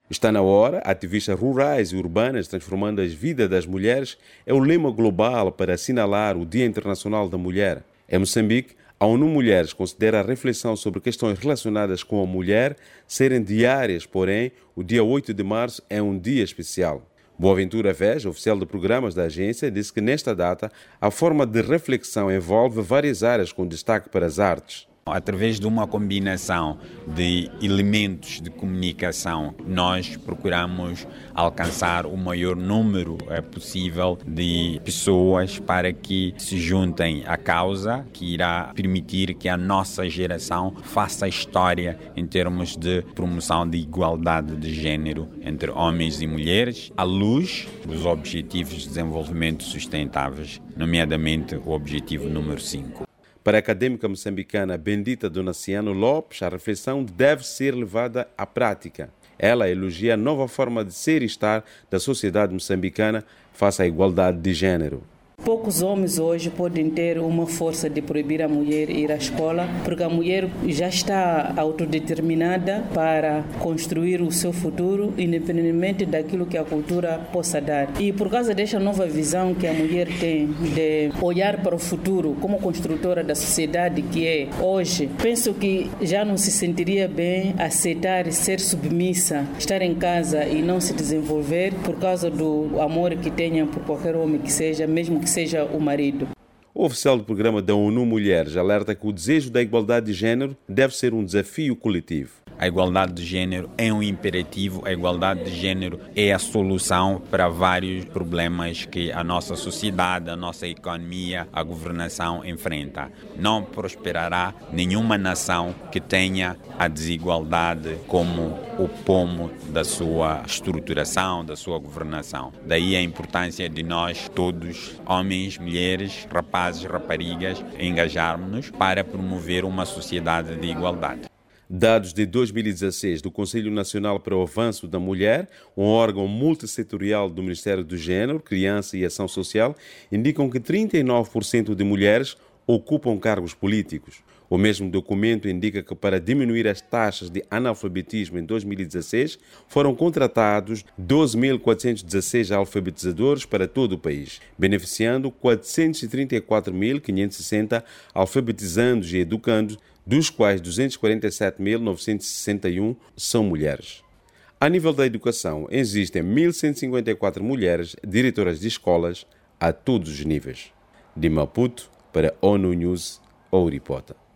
Está na hora, ativistas rurais e urbanas transformando as vidas das mulheres é o lema global para assinalar o Dia Internacional da Mulher. Em Moçambique, a ONU Mulheres considera a reflexão sobre questões relacionadas com a mulher serem diárias, porém, o dia 8 de março é um dia especial. Boaventura Vez, oficial de programas da agência, disse que nesta data a forma de reflexão envolve várias áreas com destaque para as artes. Através de uma combinação de elementos de comunicação, nós procuramos alcançar o maior número possível de pessoas para que se juntem à causa, que irá permitir que a nossa geração faça história em termos de promoção de igualdade de género entre homens e mulheres, à luz dos Objetivos de Desenvolvimento Sustentáveis, nomeadamente o objetivo número 5. Para a acadêmica moçambicana Bendita Donaciano Lopes, a reflexão deve ser levada à prática. Ela elogia a nova forma de ser e estar da sociedade moçambicana face à igualdade de género. Poucos homens hoje podem ter uma força de proibir a mulher ir à escola, porque a mulher já está autodeterminada para construir o seu futuro, independentemente daquilo que a cultura possa dar. E por causa desta nova visão que a mulher tem de olhar para o futuro como construtora da sociedade que é hoje, penso que já não se sentiria bem aceitar e ser submissa, estar em casa e não se desenvolver por causa do amor que tenha por qualquer homem que seja, mesmo que seja o marido. O oficial do programa da ONU Mulheres alerta que o desejo da igualdade de género deve ser um desafio coletivo. A igualdade de género é um imperativo, a igualdade de género é a solução para vários problemas que a nossa sociedade, a nossa economia, a governação enfrenta. Não prosperará nenhuma nação que tenha a desigualdade como o pomo da sua estruturação, da sua governação. Daí a importância de nós todos, homens, mulheres, rapazes, raparigas, engajarmos-nos para promover uma sociedade de igualdade. Dados de 2016 do Conselho Nacional para o Avanço da Mulher, um órgão multissetorial do Ministério do Gênero, Criança e Ação Social, indicam que 39% de mulheres ocupam cargos políticos. O mesmo documento indica que para diminuir as taxas de analfabetismo em 2016 foram contratados 12.416 alfabetizadores para todo o país, beneficiando 434.560 alfabetizandos e educandos, dos quais 247.961 são mulheres. A nível da educação, existem 1.154 mulheres diretoras de escolas a todos os níveis. De Maputo, para ONU News, Ouripota.